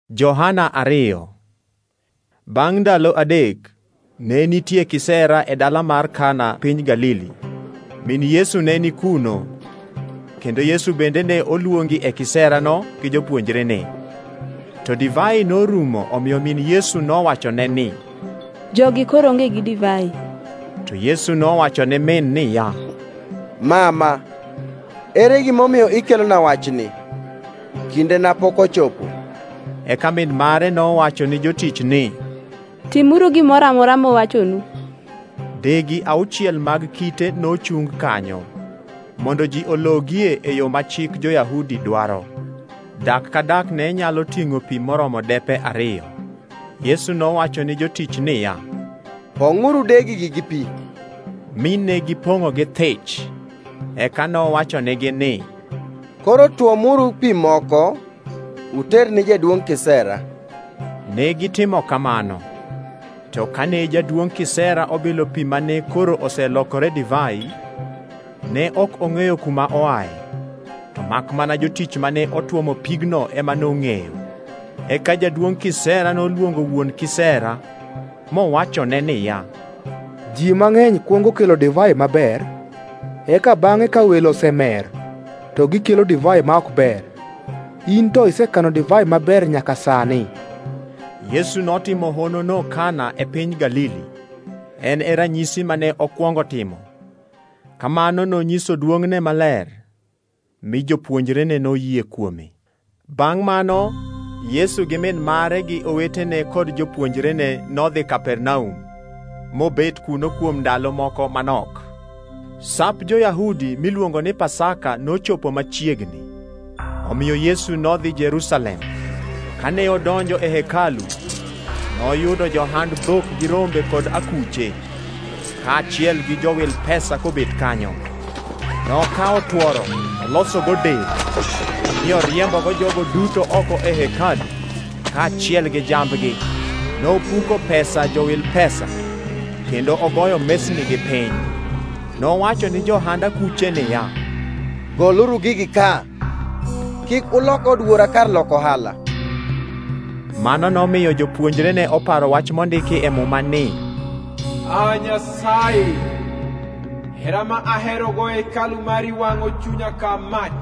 Johana 2. Bang' ndalo adek, ne nitie kisera e dala mar Kana piny Galili. Min Yesu ne ni kuno, kendo Yesu bende ne oluongi e kiserano gi jopuonjrene. To divai norumo, omiyo min Yesu nowachone ni, "Jogi koro onge gi divai." To Yesu nowachone min niya, "Mama, ere gimomiyo ikelona wachni? Kindena pok ochopo." Eka min mare nowacho ni jotich ni, "Timuru gimoro amora mowachonu." Degi 6 mag kite nochung kanyo, mondo ji ologie e yo ma chik jo-Yahudi dwaro. Dak ka dak ne nyalo ting'o pi moromo depe 2. Yesu nowacho ni jotich niya, "Pong'uru degigi gi pi." Mi ne gipong'o gi thich. Eka nowachonegi ni, "Koro tuomuru pi moko uter ni jaduongʼ kisera." Ne gitimo kamano. To kane jaduongʼ kisera obilo pi mane koro oselokore divai, ne ok ong'eyo kuma oaye, to mak mana jotich mane otuomo pigno ema nong'eyo. Eka jaduongʼ kisera noluongo wuon kisera mowachone niya, "Ji mang'eny kuongo kelo divai maber, eka bang'e ka welo osemer, to gikelo divai ma ok ber. In to isekano divai maber nyaka sani." Yesu notimo honono Kana e piny Galili. En e ranyisi mane okwongo timo. Kamano nonyiso duong'ne maler, mi jopuonjrene noyie kuome. Bang' mano, Yesu gi min mare gi owetene kod jopuonjrene nodhi Kapernaum, mobet kuno kuom ndalo moko manok. Sap jo-Yahudi miluongo ni Pasaka nochopo machiegni. Omiyo Yesu nodhi Jerusalem. Kane odonjo e hekalu, noyudo johand dhok gi rombe kod akuche, kaachiel gi jowil pesa kobet kanyo. Nokawo tuoro, olosogo del, mi oriembogo jogo duto oko e hekalu, kaachiel gi jambgi. Nopuko pesa jowil pesa, kendo ogoyo mesnigi piny. Nowacho ni johand akuche niya, "Goluru gigi ka, kik ulok od wuora kar loko ohala." Mano nomiyo jopuonjrene oparo wach mondiki e muma ni, Nyasaye, hera ma aherogo hekalu mari wang'o chunya ka mach."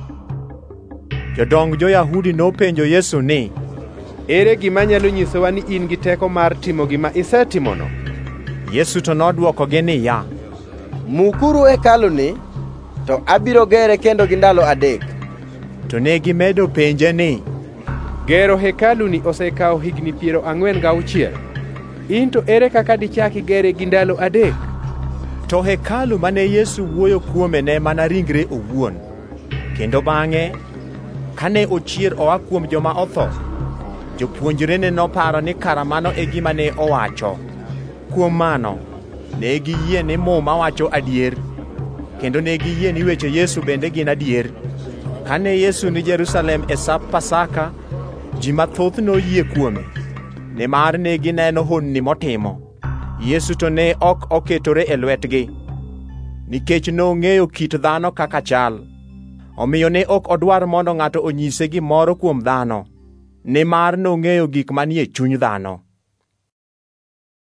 Jodong jo-Yahudi nopenjo Yesu ni, "Ere gima nyalo nyisowa ni in gi teko mar timo gima isetimono?" Yesu to nodwokogi niya, "Mukuru hekaluni, to abiro gere kendo gi ndalo 3." To ne gimedo penje ni, "Gero hekaluni osekawo higni 46. In to ere kaka dichaki gere gi ndalo 3?" To hekalu mane Yesu wuoyo kuome ne mana ringre owuon. Kendo bang'e, kane ochier oa kuom joma otho, jopuonjrene noparo ni kara mano e gima ne owacho. Kuom mano, ne giyie ni muma wacho adier, kendo ne giyie ni weche Yesu bende gin adier. Kane Yesu ni Jerusalem e Sap Pasaka, ji mathoth noyie kuome, nimar ne gineno honni motimo. Yesu to ne ok oketore e lwetgi, nikech nong'eyo kit dhano kaka chal. Omiyo ne ok odwar mondo ng'ato onyise gimoro kuom dhano, nimar nong'eyo gik manie chuny dhano.